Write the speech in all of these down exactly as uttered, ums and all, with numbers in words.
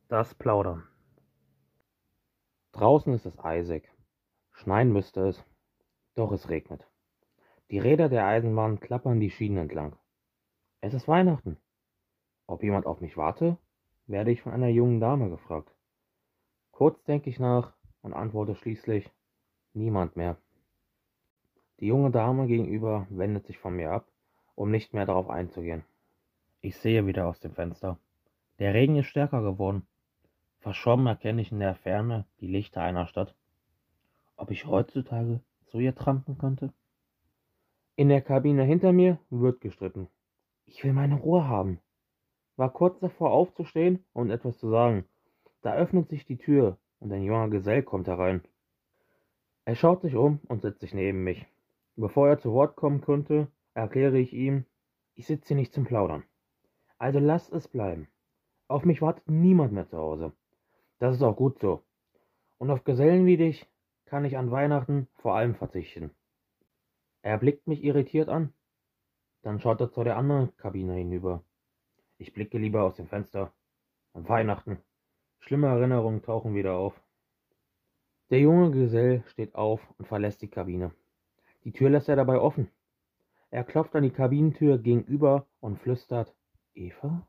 Das Plaudern. Draußen ist es eisig. Schneien müsste es, doch es regnet. Die Räder der Eisenbahn klappern die Schienen entlang. Es ist Weihnachten. Ob jemand auf mich warte, werde ich von einer jungen Dame gefragt. Kurz denke ich nach und antworte schließlich: niemand mehr. Die junge Dame gegenüber wendet sich von mir ab, um nicht mehr darauf einzugehen. Ich sehe wieder aus dem Fenster. Der Regen ist stärker geworden. Verschwommen erkenne ich in der Ferne die Lichter einer Stadt. Ob ich heutzutage zu ihr trampen könnte? In der Kabine hinter mir wird gestritten. Ich will meine Ruhe haben. War kurz davor aufzustehen und etwas zu sagen. Da öffnet sich die Tür und ein junger Gesell kommt herein. Er schaut sich um und setzt sich neben mich. Bevor er zu Wort kommen konnte, erkläre ich ihm: ich sitze hier nicht zum Plaudern. Also lasst es bleiben. Auf mich wartet niemand mehr zu Hause. Das ist auch gut so. Und auf Gesellen wie dich kann ich an Weihnachten vor allem verzichten. Er blickt mich irritiert an. Dann schaut er zu der anderen Kabine hinüber. Ich blicke lieber aus dem Fenster. An Weihnachten. Schlimme Erinnerungen tauchen wieder auf. Der junge Gesell steht auf und verlässt die Kabine. Die Tür lässt er dabei offen. Er klopft an die Kabinentür gegenüber und flüstert: Eva?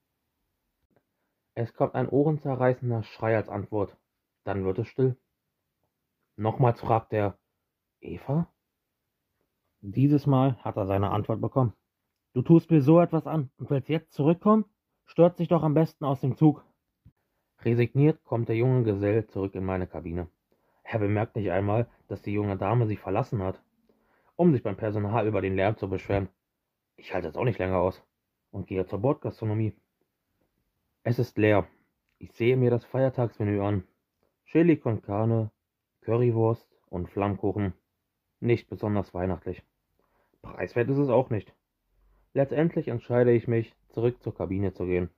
Es kommt ein ohrenzerreißender Schrei als Antwort. Dann wird es still. Nochmals fragt er: Eva? Dieses Mal hat er seine Antwort bekommen. Du tust mir so etwas an und willst jetzt zurückkommen? Stürzt dich doch am besten aus dem Zug. Resigniert kommt der junge Gesell zurück in meine Kabine. Er bemerkt nicht einmal, dass die junge Dame sie verlassen hat, um sich beim Personal über den Lärm zu beschweren. Ich halte es auch nicht länger aus und gehe zur Bordgastronomie. Es ist leer. Ich sehe mir das Feiertagsmenü an. Chili con Carne, Currywurst und Flammkuchen. Nicht besonders weihnachtlich. Preiswert ist es auch nicht. Letztendlich entscheide ich mich, zurück zur Kabine zu gehen.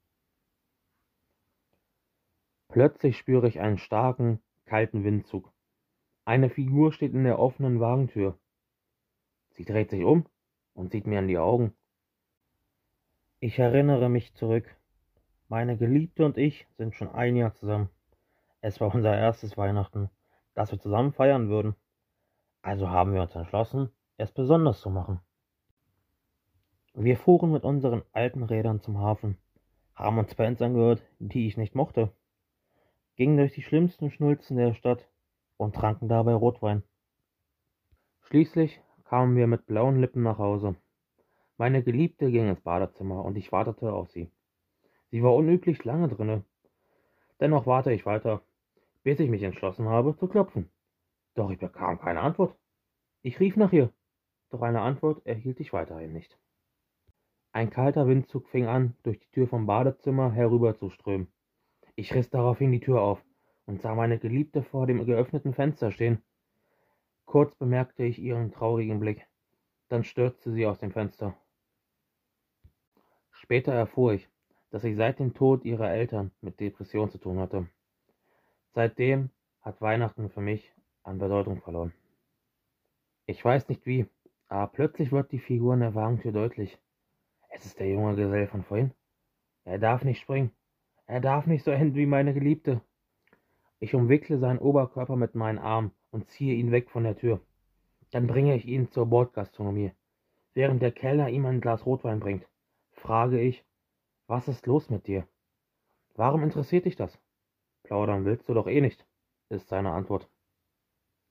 Plötzlich spüre ich einen starken, kalten Windzug. Eine Figur steht in der offenen Wagentür. Sie dreht sich um und sieht mir in die Augen. Ich erinnere mich zurück. Meine Geliebte und ich sind schon ein Jahr zusammen. Es war unser erstes Weihnachten, das wir zusammen feiern würden. Also haben wir uns entschlossen, es besonders zu machen. Wir fuhren mit unseren alten Rädern zum Hafen, haben uns Bands angehört, die ich nicht mochte, gingen durch die schlimmsten Schnulzen der Stadt und tranken dabei Rotwein. Schließlich kamen wir mit blauen Lippen nach Hause. Meine Geliebte ging ins Badezimmer und ich wartete auf sie. Sie war unüblich lange drinne. Dennoch warte ich weiter, bis ich mich entschlossen habe, zu klopfen. Doch ich bekam keine Antwort. Ich rief nach ihr, doch eine Antwort erhielt ich weiterhin nicht. Ein kalter Windzug fing an, durch die Tür vom Badezimmer herüber zu strömen. Ich riss daraufhin die Tür auf und sah meine Geliebte vor dem geöffneten Fenster stehen. Kurz bemerkte ich ihren traurigen Blick. Dann stürzte sie aus dem Fenster. Später erfuhr ich, dass sie seit dem Tod ihrer Eltern mit Depression zu tun hatte. Seitdem hat Weihnachten für mich an Bedeutung verloren. Ich weiß nicht wie, aber plötzlich wird die Figur in der Wagentür deutlich. Es ist der junge Gesell von vorhin. Er darf nicht springen. Er darf nicht so enden wie meine Geliebte. Ich umwickle seinen Oberkörper mit meinen Armen und ziehe ihn weg von der Tür. Dann bringe ich ihn zur Bordgastronomie. Während der Kellner ihm ein Glas Rotwein bringt, frage ich: Was ist los mit dir? Warum interessiert dich das? Plaudern willst du doch eh nicht, ist seine Antwort.